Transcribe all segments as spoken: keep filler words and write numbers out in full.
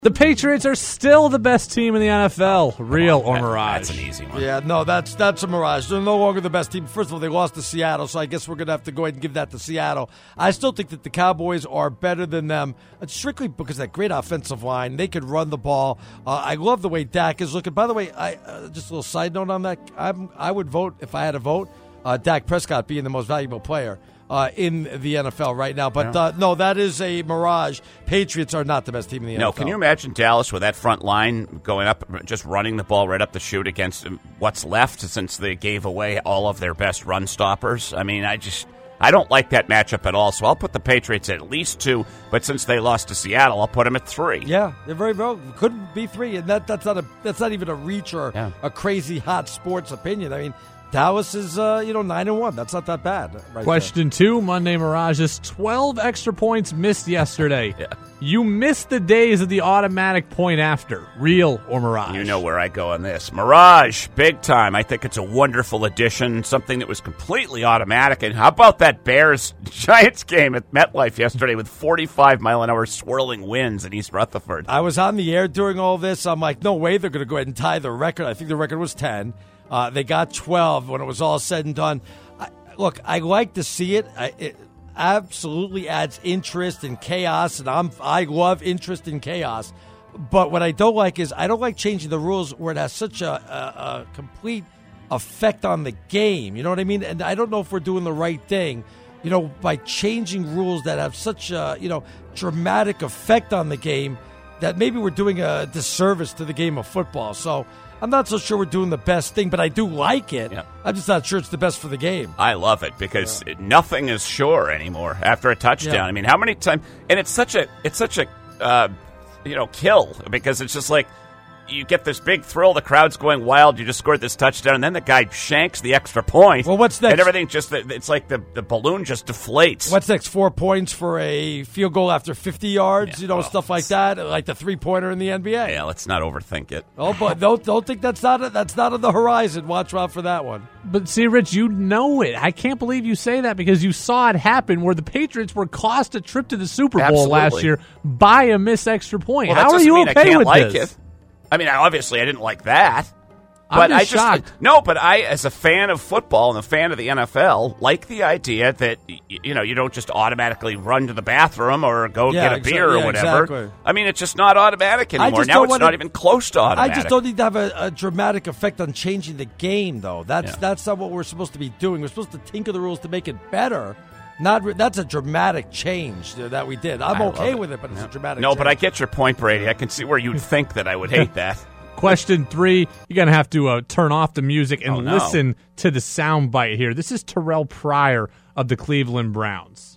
The Patriots are still the best team in the N F L. Real or that, mirage? That's an easy one. Yeah, no, that's that's a mirage. They're no longer the best team. First of all, they lost to Seattle, so I guess we're going to have to go ahead and give that to Seattle. I still think that the Cowboys are better than them, strictly because of that great offensive line. They could run the ball. Uh, I love the way Dak is looking. By the way, I uh, just a little side note on that. I'm, I would vote, if I had a vote, uh, Dak Prescott being the most valuable player Uh, in the N F L right now. But, yeah. uh, no, that is a mirage. Patriots are not the best team in the no, N F L. Can you imagine Dallas with that front line going up, just running the ball right up the chute against what's left since they gave away all of their best run stoppers? I mean, I just... I don't like that matchup at all, so I'll put the Patriots at least two, but since they lost to Seattle, I'll put them at three. Yeah, they're very well. Could be three, and that, that's not a that's not even a reach or yeah. a crazy hot sports opinion. I mean, Dallas is, uh, you know, nine and one. That's not that bad. Right Question there. two, Monday Mirages. Twelve extra points missed yesterday. Yeah. You missed the days of the automatic point after. Real or mirage? You know where I go on this. Mirage, big time. I think it's a wonderful addition, something that was completely automatic. And how about that Bears-Giants game at MetLife yesterday with forty-five mile an hour swirling winds in East Rutherford? I was on the air during all this. I'm like, no way they're going to go ahead and tie the record. I think the record was ten. Uh, they got twelve when it was all said and done. I, look, I like to see it. I, it absolutely adds interest and chaos, and I'm I love interest in chaos. But what I don't like is I don't like changing the rules where it has such a, a, a complete effect on the game. You know what I mean? And I don't know if we're doing the right thing, you know, by changing rules that have such a, you know, dramatic effect on the game that maybe we're doing a disservice to the game of football. So I'm not so sure we're doing the best thing, but I do like it. Yeah. I'm just not sure it's the best for the game. I love it because yeah. nothing is sure anymore after a touchdown. Yeah. I mean, how many times? And it's such a it's such a uh, you know kill because it's just like you get this big thrill. The crowd's going wild. You just scored this touchdown, and then the guy shanks the extra point. Well, what's next? And everything just it's like the, the balloon just deflates. What's next? Four points for a field goal after fifty yards. Yeah, you know, well, stuff like that, like the three pointer in the N B A. Yeah, let's not overthink it. Oh, but don't don't think that's not a, that's not on the horizon. Watch out for that one. But see, Rich, you know it. I can't believe you say that because you saw it happen where the Patriots were cost a trip to the Super Bowl Absolutely. last year by a missed extra point. Well, that How are doesn't you mean okay I can't with like this? It. I mean, obviously, I didn't like that. I'm But just I just shocked. no, but I, as a fan of football and a fan of the N F L, like the idea that y- you know you don't just automatically run to the bathroom or go Yeah, get a exa- beer yeah, or whatever. exactly. I mean, it's just not automatic anymore. just Now don't it's wanna- not even close to automatic. I just don't need to have a, a dramatic effect on changing the game, though. That's Yeah. that's not what we're supposed to be doing. We're supposed to tinker the rules to make it better. Not re- that's a dramatic change that we did. I'm I okay love with it, but it's Yeah. a dramatic. No, change. but I get your point, Brady. I can see where you'd think that I would hate that. Question three, you're going to have to uh, turn off the music and Oh, no. listen to the soundbite here. This is Terrell Pryor of the Cleveland Browns.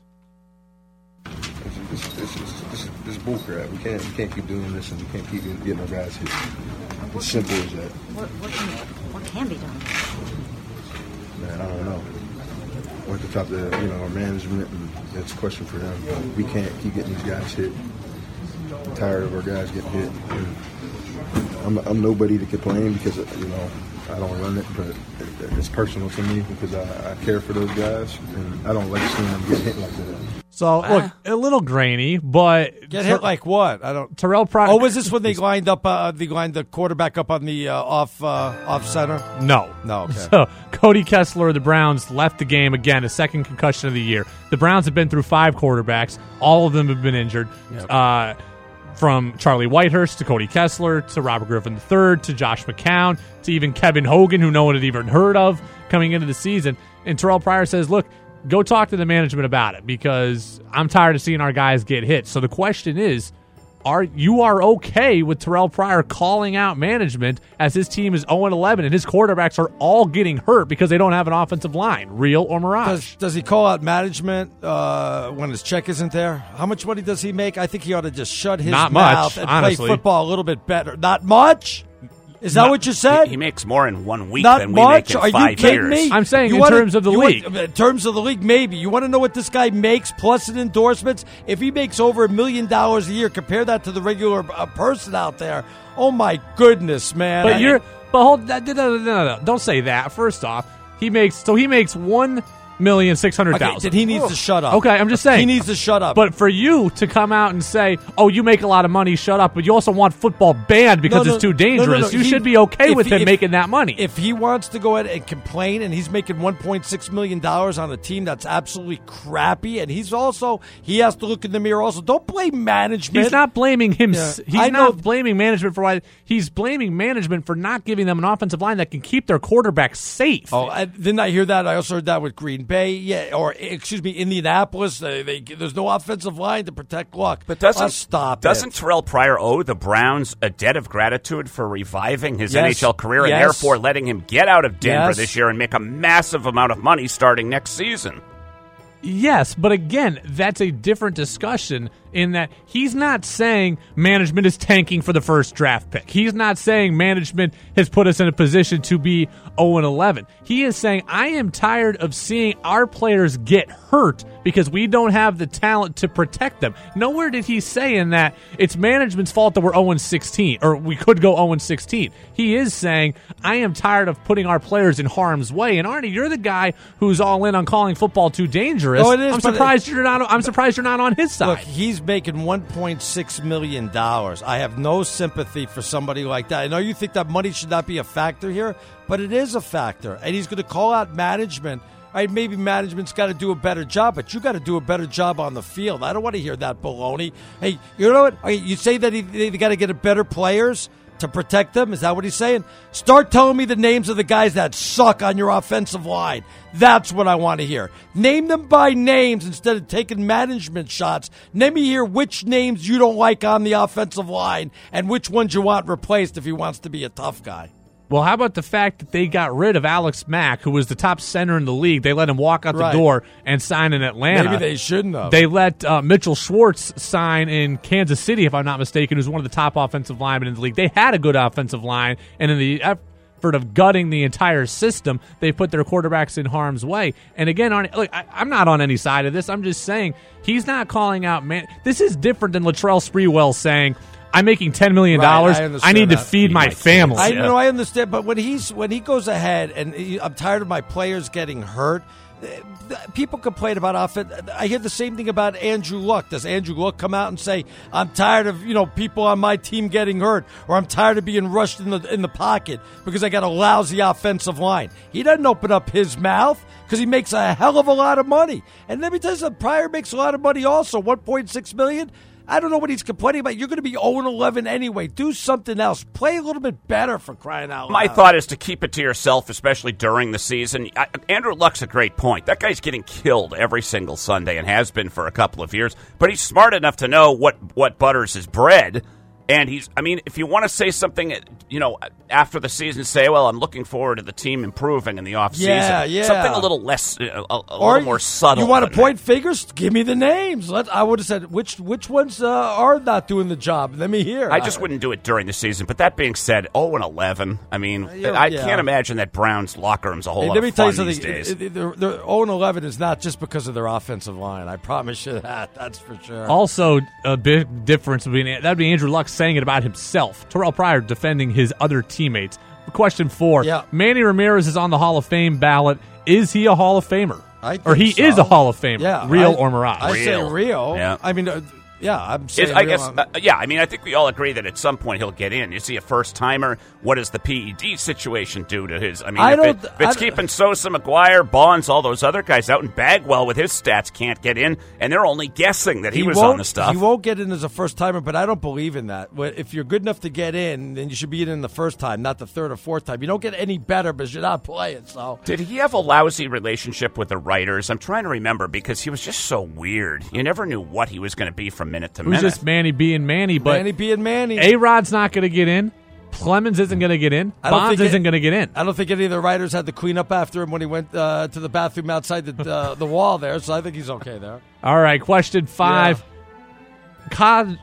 This, this, this, this, this is bullcrap. We can't, we can't keep doing this, and we can't keep getting our guys hit. It's simple as that. What, what, can, what can be done? Man, I don't know. We're at the top of the, you know, our management, and it's a question for them. But we can't keep getting these guys hit. I'm tired of our guys getting hit. And I'm, I'm nobody to complain because, you know, I don't run it, but it, it's personal to me because I, I care for those guys, and I don't like seeing them get hit like that. So, look, a little grainy, but... Get hit like what? I don't. Terrell Pryor... Oh, was this when they lined up? Uh, they lined the quarterback up on the uh, off uh, off center. No. No. Okay. So, Cody Kessler of the Browns left the game again, a second concussion of the year. The Browns have been through five quarterbacks. All of them have been injured. Yep. Uh, from Charlie Whitehurst to Cody Kessler to Robert Griffin the third to Josh McCown to even Kevin Hogan, who no one had even heard of coming into the season. And Terrell Pryor says, look, go talk to the management about it because I'm tired of seeing our guys get hit. So the question is, are you are okay with Terrell Pryor calling out management as his team is oh and eleven and his quarterbacks are all getting hurt because they don't have an offensive line? Real or mirage? Does, does he call out management uh, when his check isn't there? How much money does he make? I think he ought to just shut his Not much, mouth and honestly. play football a little bit better. Not much? Is that Not- what you said? He, he makes more in one week Not than we much? make in Are you five kidding years. me? I'm saying You in wanna- terms of the you league. want- in terms of the league, maybe. You want to know what this guy makes plus an endorsements? If he makes over a million dollars a year, compare that to the regular uh, person out there. Oh, my goodness, man. But I- you're, but hold, no, no, no, no, no, don't say that. First off, he makes so he makes one million six hundred Okay, thousand. then he needs to shut up. Okay, I'm just saying. He needs to shut up. But for you to come out and say, "Oh, you make a lot of money, shut up," but you also want football banned because No, no, it's too no, no, dangerous, no. you He- should be okay if with he- him if- making that money. If he wants to go ahead and complain, and he's making one point six million dollars on a team that's absolutely crappy, and he's also he has to look in the mirror. Also, don't blame management. He's not blaming him. Yeah. He's I know- not blaming management for why. He's blaming management for not giving them an offensive line that can keep their quarterback safe. Oh, I, didn't I hear that? I also heard that with Green Bay, yeah, or excuse me, Indianapolis. They, they, there's no offensive line to protect Luck. But doesn't Oh, stop doesn't it. Terrell Pryor owe the Browns a debt of gratitude for reviving his Yes. N H L career and Yes. therefore letting him get out of Denver Yes. this year and make a massive amount of money starting next season? Yes, but again, that's a different discussion in that he's not saying management is tanking for the first draft pick. He's not saying management has put us in a position to be oh and eleven. He is saying, I am tired of seeing our players get hurt because we don't have the talent to protect them. Nowhere did he say in that it's management's fault that we're oh and sixteen, or we could go oh and sixteen. He is saying, I am tired of putting our players in harm's way. And Arnie, you're the guy who's all in on calling football too dangerous. No, it is, I'm but surprised you're not. I'm surprised you're not on his side. Look, he's making one point six million dollars. I have no sympathy for somebody like that. I know you think that money should not be a factor here, but it is a factor. And he's going to call out management. Right, maybe management's got to do a better job, but you got to do a better job on the field. I don't want to hear that baloney. Hey, you know what? Okay, you say that he, they got to get a better players to protect them? Is that what he's saying? Start telling me the names of the guys that suck on your offensive line. That's what I want to hear. Name them by names instead of taking management shots. Let me hear which names you don't like on the offensive line and which ones you want replaced if he wants to be a tough guy. Well, how about the fact that they got rid of Alex Mack, who was the top center in the league? They let him walk out Right. the door and sign in Atlanta. Maybe they shouldn't have. They let uh, Mitchell Schwartz sign in Kansas City, if I'm not mistaken, who's one of the top offensive linemen in the league. They had a good offensive line, and in the effort of gutting the entire system, they put their quarterbacks in harm's way. And again, Arnie, look, I, I'm not on any side of this. I'm just saying he's not calling out man. This is different than Latrell Sprewell saying, I'm making ten million dollars. Right, I I, understand need to that. feed my my family. I Yeah. know, I understand, but when he's when he goes ahead and he, I'm tired of my players getting hurt. eh, People complain about offense. I hear the same thing about Andrew Luck. Does Andrew Luck come out and say, "I'm tired of you know people on my team getting hurt," or "I'm tired of being rushed in the in the pocket because I got a lousy offensive line"? He doesn't open up his mouth because he makes a hell of a lot of money. And let me tell you something, Pryor makes a lot of money also, one point six million dollars. I don't know what he's complaining about. You're going to be oh and eleven anyway. Do something else. Play a little bit better, for crying out loud. My thought is to keep it to yourself, especially during the season. I, Andrew Luck's a great point. That guy's getting killed every single Sunday and has been for a couple of years. But he's smart enough to know what, what butters his bread. And he's, I mean, if you want to say something, you know, after the season, say, well, I'm looking forward to the team improving in the offseason. Yeah, yeah. Something a little less, a, a, a Or little more subtle. You want to than point fingers? Give me the names. Let, I would have said which which ones uh, are not doing the job. Let me hear. I just wouldn't do it during the season. But that being said, oh and eleven. I mean, Yeah, I yeah. can't imagine that Browns locker room's a whole Hey, lot let me of tell fun you these something. days. It- it- They're, they're oh and eleven is not just because of their offensive line. I promise you that. That's for sure. Also, a big difference between that'd be Andrew Luck saying it about himself. Terrell Pryor defending his other teammates. Question four: Yeah. Manny Ramirez is on the Hall of Fame ballot. Is he a Hall of Famer? I think or he so. is a Hall of Famer? Yeah, real I- or mirage? I say Real. real. Yeah. I mean, uh, yeah, I'm saying Is- I real. guess, I'm- uh, yeah. I mean, I think we all agree that at some point he'll get in. Is he a first timer? What does the P E D situation do to his? I mean, I if, don't- it, if it's I- keeping Sosa, McGuire, Bonds, all those other guys out, and Bagwell with his stats can't get in, and they're only guessing that he, was won't, on the stuff. He won't get in as a first timer, but I don't believe in that. Well, if you're good enough to get in, then you should be in the first time, not the third or fourth time. You don't get any better because you're not playing. So Did he have a lousy relationship with the writers? I'm trying to remember because he was just so weird. You never knew what he was going to be from minute to It was minute. just Manny being Manny, but Manny being Manny. A Rod's not going to get in. Clemens isn't going to get in. I don't Bonds think it- isn't going to get in. I don't think any of the writers had to clean up after him when he went uh, to the bathroom outside the uh, the wall there. So I think he's okay there. All right, question five. Co-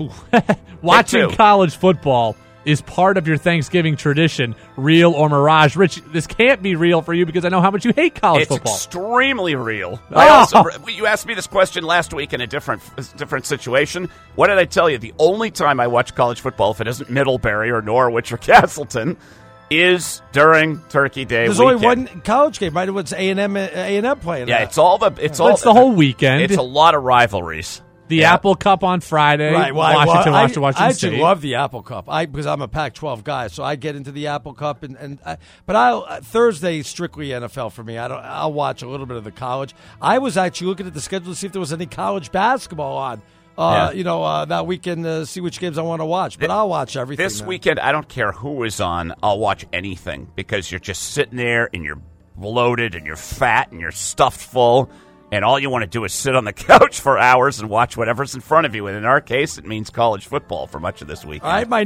watching two. college football is part of your Thanksgiving tradition, real or mirage? Rich, this can't be real for you because I know how much you hate college It's football. extremely real. Oh. I also, you asked me this question last week in a different different situation. What did I tell you? The only time I watch college football, if it isn't Middlebury or Norwich or Castleton, is during Turkey Day There's weekend. only one college game, right? It's A and M, A and M playing. Yeah, that. it's all the it's all It's the whole weekend. It's a lot of rivalries. The Yeah. Apple Cup on Friday. Right, well, I- Washington, well, I, Washington, Washington I State. actually love the Apple Cup. I because I'm a Pac twelve guy, so I get into the Apple Cup, and and I, but I uh, Thursday is strictly N F L for me. I don't. I'll watch a little bit of the college. I was actually looking at the schedule to see if there was any college basketball on. Uh, Yeah. You know, uh, that weekend to see which games I want to watch. But I'll watch everything. This man. weekend, I don't care who is on. I'll watch anything because you're just sitting there and you're bloated and you're fat and you're stuffed full, and all you want to do is sit on the couch for hours and watch whatever's in front of you. And in our case, it means college football for much of this weekend. All right, my